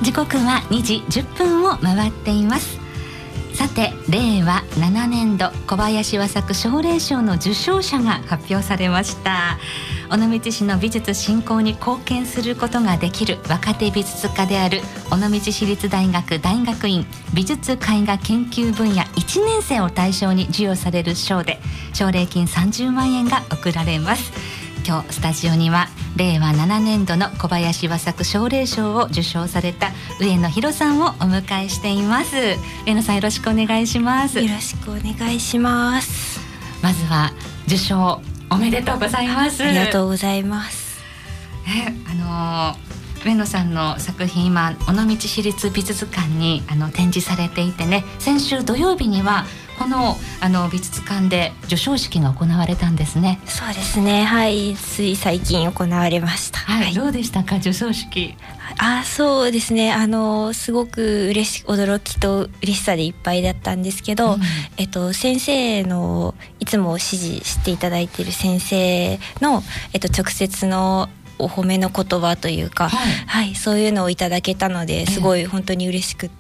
時刻は2時10分を回っています。さて、令和7年度小林和作奨励賞の受賞者が発表されました。尾道市の美術振興に貢献することができる若手美術家である尾道市立大学大学院美術絵画研究分野1年生を対象に授与される賞で、奨励金30万円が贈られます。今日スタジオには令和7年度の小林和作奨励賞を受賞された上野博さんをお迎えしています。上野さん、よろしくお願いします。 よろしくお願いします。 まずは受賞おめでとうございます。 ありがとうございます。 上野さんの作品、今尾道市立美術館に展示されていてね、先週土曜日にはこの美術館で授賞式が行われたんですね。 そうですね、はい、つい最近行われました。 はい、どうでしたか、授賞式。 そうですね、すごく驚きと嬉しさでいっぱいだったんですけど、先生のいつも支持していただいている先生の、直接のお褒めの言葉というか、はい、そういうのをいただけたので、すごい本当に嬉しくって、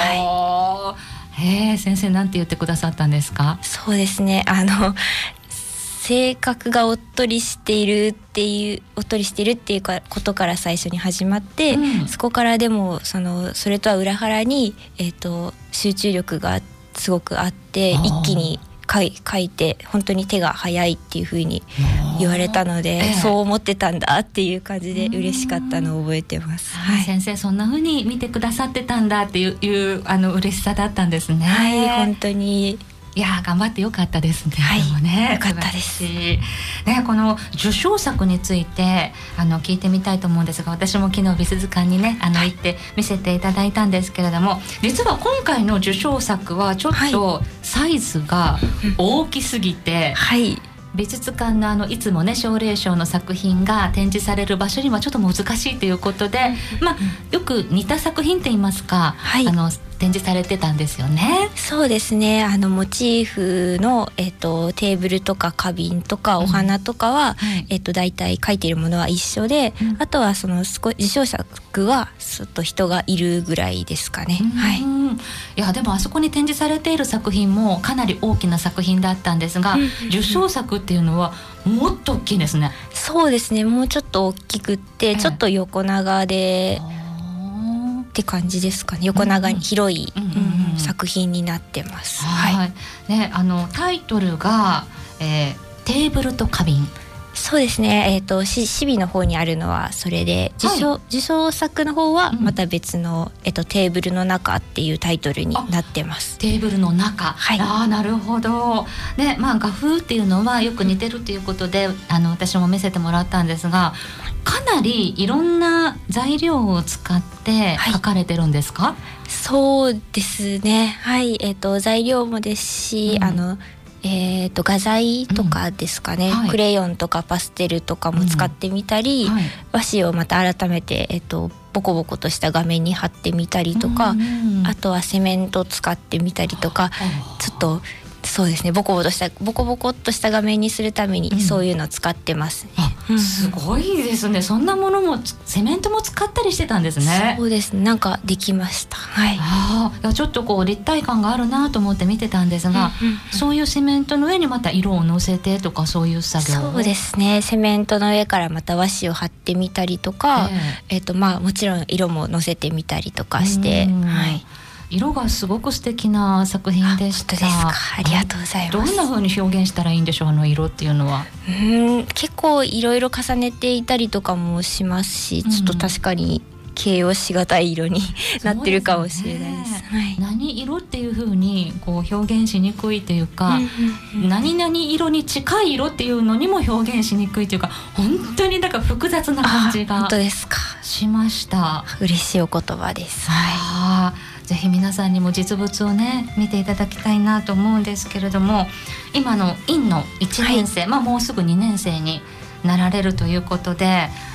先生なんて言ってくださったんですか。 そうですね、性格がおっとりしているっていうことから最初に始まって、そこからでもそれとは裏腹に、集中力がすごくあって、一気に書いて本当に手が早いっていう風に言われたので、そう思ってたんだっていう感じで嬉しかったのを覚えてます。 先生そんな風に見てくださってたんだっていう嬉しさだったんですね。 はい、本当に。 いや、頑張ってよかったですね。 はい、 でもね、 よかったです。 この受賞作について聞いてみたいと思うんですが、私も昨日美術館にね行って見せていただいたんですけれども、実は今回の受賞作はちょっとサイズが大きすぎて、美術館のいつもね奨励賞の作品が展示される場所にはちょっと難しいということで、よく似た作品って言いますか、展示されてたんですよね。 そうですね、モチーフの、テーブルとか花瓶とかお花とかは、だいたい描いているものは一緒で、あとは受賞作はちょっと人がいるぐらいですかね。 いや、でもあそこに展示されている作品もかなり大きな作品だったんですが、受賞作っていうのはもっと大きいですね。 そうですね、もうちょっと大きくって、ちょっと横長でって感じですかね。横長に広い作品になってます。 タイトルが、テーブルと花瓶。 そうですね、シビの方にあるのはそれで、受賞作の方はまた別の、テーブルの中っていうタイトルになってます。 テーブルの中、なるほど。で、画風っていうのはよく似てるということで、私も見せてもらったんですが、かなりいろんな材料を使って描かれてるんですか。 そうですね、材料もですし、画材とかですかね、クレヨンとかパステルとかも使ってみたり、和紙をまた改めて、ボコボコとした画面に貼ってみたりとか、あとはセメントを使ってみたりとか、ちょっとそうですね、ボコボコっとした画面にするためにそういうのを使ってますね。 すごいですね。そんなものもセメントも使ったりしてたんですね。 そうですね、なんかできました。 いや、ちょっとこう立体感があるなと思って見てたんですが、そういうセメントの上にまた色をのせてとか、そういう作業。 そうですね、セメントの上からまた和紙を貼ってみたりとか、もちろん色ものせてみたりとかして、 色がすごく素敵な作品でした。 ですか、ありがとうございます。 どんな風に表現したらいいんでしょう、色っていうのは。 結構いろいろ重ねていたりとかもしますし、ちょっと確かに形容しがたい色になってるかもしれないです。 何色っていう風にこう表現しにくいというか、何々色に近い色っていうのにも表現しにくいというか、本当になんか複雑な感じが本当ですか、 しました。 嬉しいお言葉です。 ぜひ皆さんにも実物をね見ていただきたいなと思うんですけれども、今の院の1年生、もうすぐ2年生になられるということで、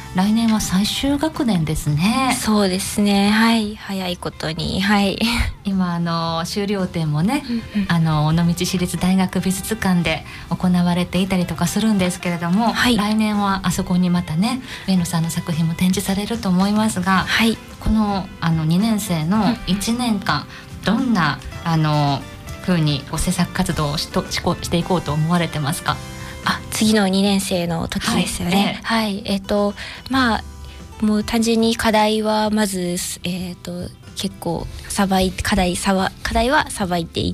来年は最終学年ですね。 そうですね、はい、早いことに、はい、 今修了展もね、尾道市立大学美術館で行われていたりとかするんですけれども、はい、来年はあそこにまたね上野さんの作品も展示されると思いますが、はい、この2年生の1年間、どんな風に制作活動をしていこうと思われてますか？ 次の2年生の時ですよね。はい、まあもう単純に課題はまず結構課題はさばいていって、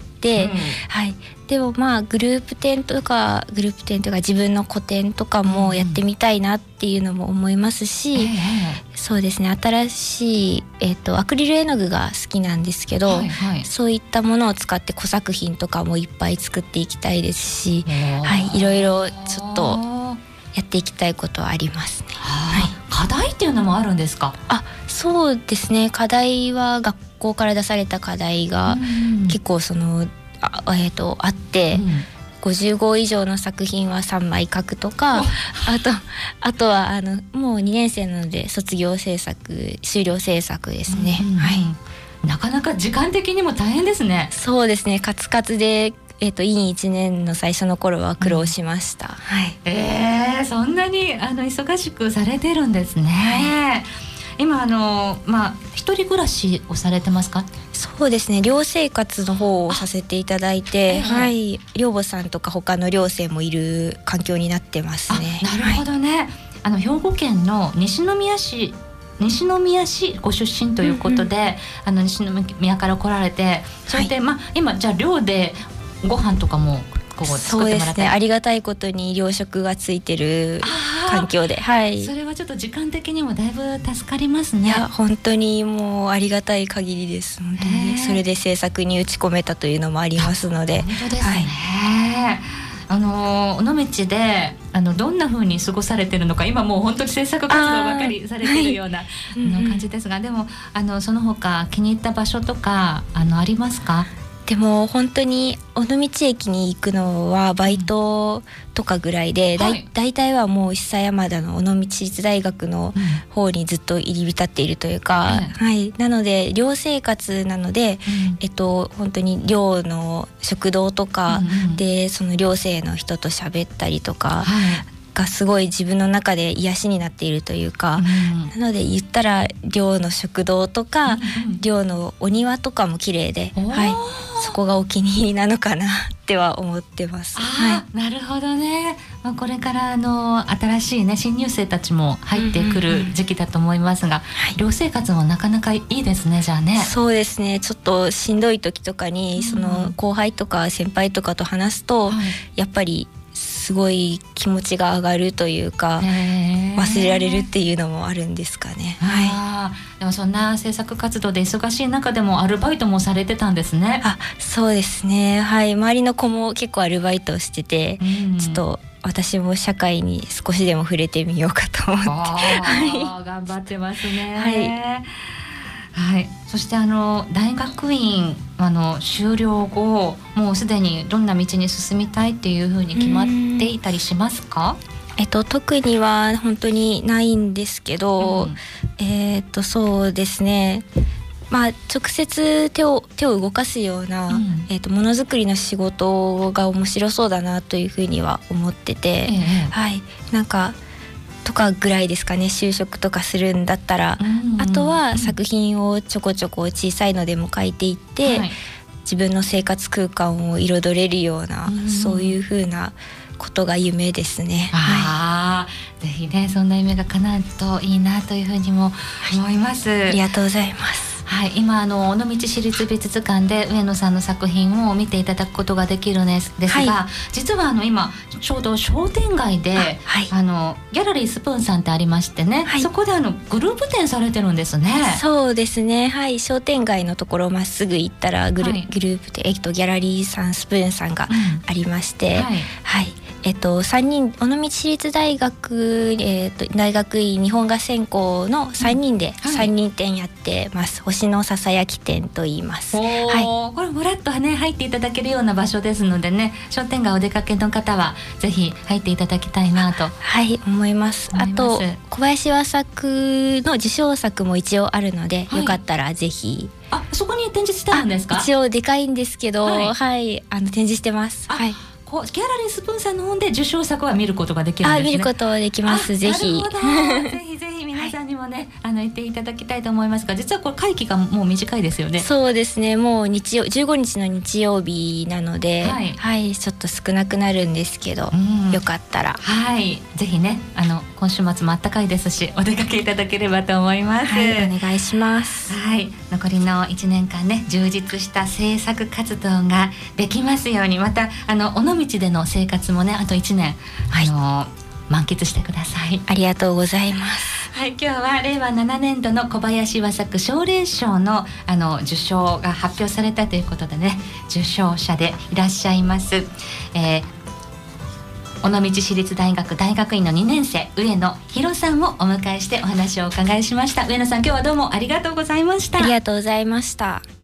はい、でもまあグループ展とか自分の個展とかもやってみたいなっていうのも思いますし、そうですね、新しい、アクリル絵の具が好きなんですけど、そういったものを使って小作品とかもいっぱい作っていきたいですし、はい、いろいろちょっとやっていきたいことはありますね。はい、 課題っていうのもあるんですか？ そうですね、課題は学校から出された課題が結構あって、55以上の作品は3枚書くとか、あとはもう2年生なので卒業制作、修了制作ですね。はい、 なかなか時間的にも大変ですね。 そうですね、カツカツで院1年の最初の頃は苦労しました。はい、 そんなに忙しくされてるんですね。はい、今一人暮らしをされてますか？ そうですね、寮生活の方をさせていただいて、はい、寮母さんとか他の寮生もいる環境になってますね。 なるほどね、兵庫県の西宮市ご出身ということで、西宮から来られて、それで、今じゃあ寮でご飯とかも作ってもらって。 そうですね、ありがたいことに寮食がついてる環境で、はい、 それはちょっと時間的にもだいぶ助かりますね。 いや本当にもうありがたい限りです。本当にそれで制作に打ち込めたというのもありますので。 本当ですね。尾道でどんな風に過ごされてるのか、今もう本当に制作活動ばかりされてるような感じですが、でもその他気に入った場所とかありますか？ でも本当に尾道駅に行くのはバイトとかぐらいで、大体はもう久山田の尾道市立大学の方にずっと入り浸っているというか、はい、なので寮生活なので、本当に寮の食堂とかでその寮生の人と喋ったりとか、がすごい自分の中で癒しになっているというか、なので言ったら寮の食堂とか、寮のお庭とかも綺麗で、はい、そこがお気に入りなのかなっては思ってます。 なるほどね。これから新しいね新入生たちも入ってくる時期だと思いますが、寮生活もなかなかいいですね。じゃあね。 そうですね、ちょっとしんどい時とかに、その後輩とか先輩とかと話すと、やっぱりすごい気持ちが上がるというか、忘れられるっていうのもあるんですかね。 でもそんな制作活動で忙しい中でもアルバイトもされてたんですね。 そうですね、はい、周りの子も結構アルバイトをしてて、ちょっと私も社会に少しでも触れてみようかと思って頑張ってますね。はい、そして大学院修了後、もうすでにどんな道に進みたいっていうふうに決まっていたりしますか？ 特には本当にないんですけど、そうですね、直接手を動かすような、ものづくりの仕事が面白そうだなというふうには思ってて、はい、なんかとかぐらいですかね。就職とかするんだったら、あとは作品をちょこちょこ小さいのでも描いていって、自分の生活空間を彩れるような、そういう風なことが夢ですね。 ぜひね、そんな夢が叶うといいなというふうにも思います。 ありがとうございます。 はい、今尾道市立美術館で上野さんの作品を見ていただくことができるんですが、実は今ちょうど商店街で、ギャラリースプーンさんってありましてね、そこでグループ展されてるんですね。 そうですね、はい、商店街のところまっすぐ行ったらグループで、ギャラリーさんスプーンさんがありまして、 3人尾道市立大学、大学院日本画専攻の3人で3人展やってます、星のささやき展と言います。 はい、これもらっとね入っていただけるような場所ですのでね、商店街お出かけの方はぜひ入っていただきたいなと思います。あと小林和作の受賞作も一応あるので、よかったらぜひ。 そこに展示してあるんですか？ 一応でかいんですけど、展示してます。 ギャラリースプーンさんの方で受賞作は見ることができるんですね。 見ることできます。ぜひぜひぜひ皆さんにもね、行っていただきたいと思いますが、実はこれ会期がもう短いですよね。 そうですね、もう15日の日曜日なので、ちょっと少なくなるんですけど、よかったらぜひね、今週末も暖かいですし、お出かけいただければと思います。 お願いします。 残りの1年間ね、充実した制作活動ができますように、また尾道での生活もね、あと1年、満喫してください。 ありがとうございます。 今日は令和7年度の小林和作奨励賞の受賞が発表されたということでね、受賞者でいらっしゃいます、尾道市立大学大学院の2年生上野博さんをお迎えしてお話をお伺いしました。上野さん、今日はどうもありがとうございました。 ありがとうございました。